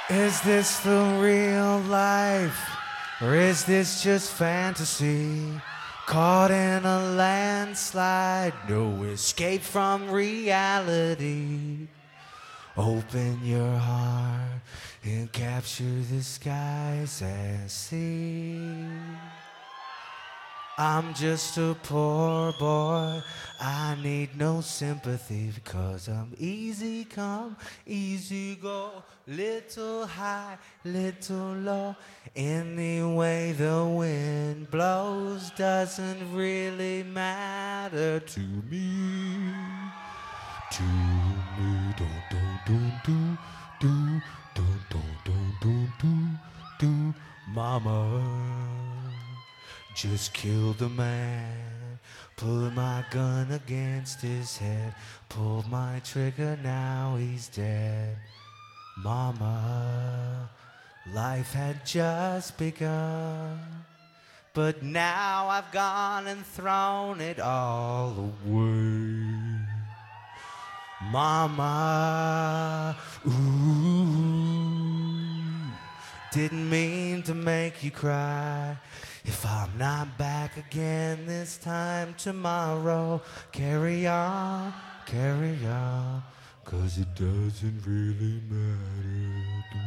Is this the real life? Or is this just fantasy? Caught in a landslide, no escape from reality. Open your heart and capture the skies and see. I'm just a poor boy. I need no sympathy because I'm easy come, easy go. Little high, little low. Any way the wind blows doesn't really matter to me. To me, do, mama. Just killed the man, pulled my gun against his head, pulled my trigger, now he's dead. Mama, life had just begun, but now I've gone and thrown it all away. Mama, ooh, didn't mean to make you cry. If I'm not back again this time tomorrow, carry on, 'cause it doesn't really matter.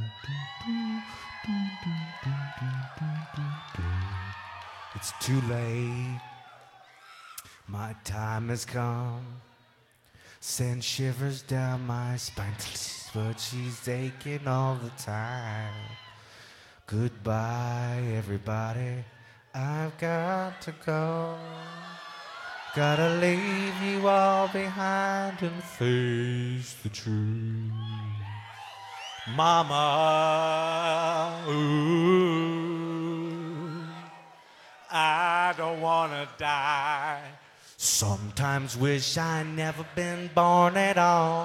It's too late, my time has come. Send shivers down my spine, but she's aching all the time. Goodbye, everybody. I've got to go. Gotta leave you all behind and face the truth. Mama, ooh, I don't wanna die. Sometimes wish I never been born at all.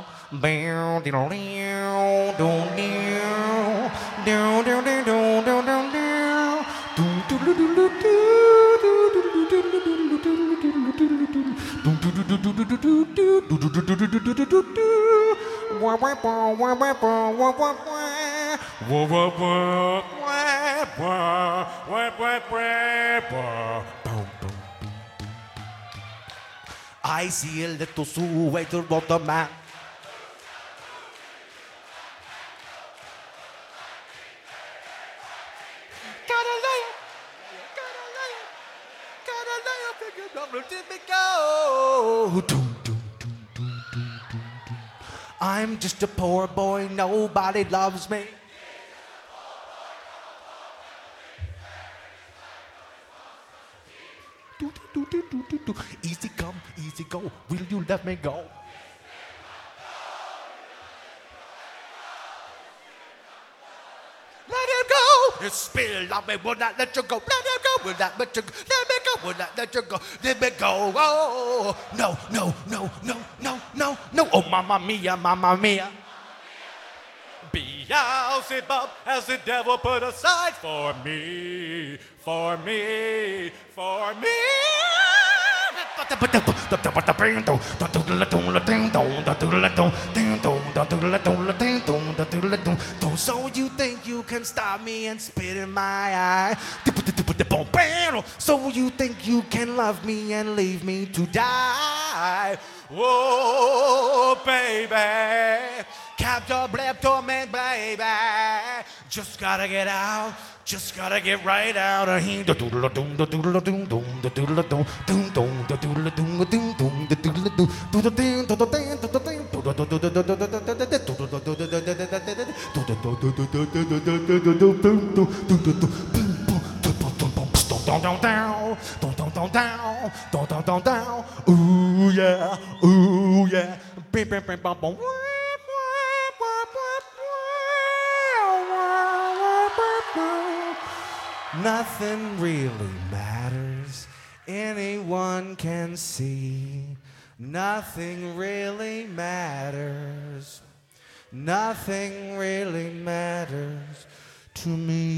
I see a little silhouette of the man. I'm just a poor boy, nobody loves me. Easy come, easy go, will you let me go? Let it go! It's spill on me, will not let you go. Let it go, will not let you go. Let me go, will not let you go. Let me go. Oh, no, no, no, no, no, no, no. Oh, mamma mia, mamma mia. Beelzebub has the devil put aside for me, for me, for me. So you think you can stop me and spit in my eye? So you think you can love me and leave me to die? Oh, baby, capture, blab, torment, baby. Just gotta get out, just gotta get right out of here. Ooh yeah, ooh yeah. Nothing really matters, anyone can see. Nothing really matters. Nothing really matters to me.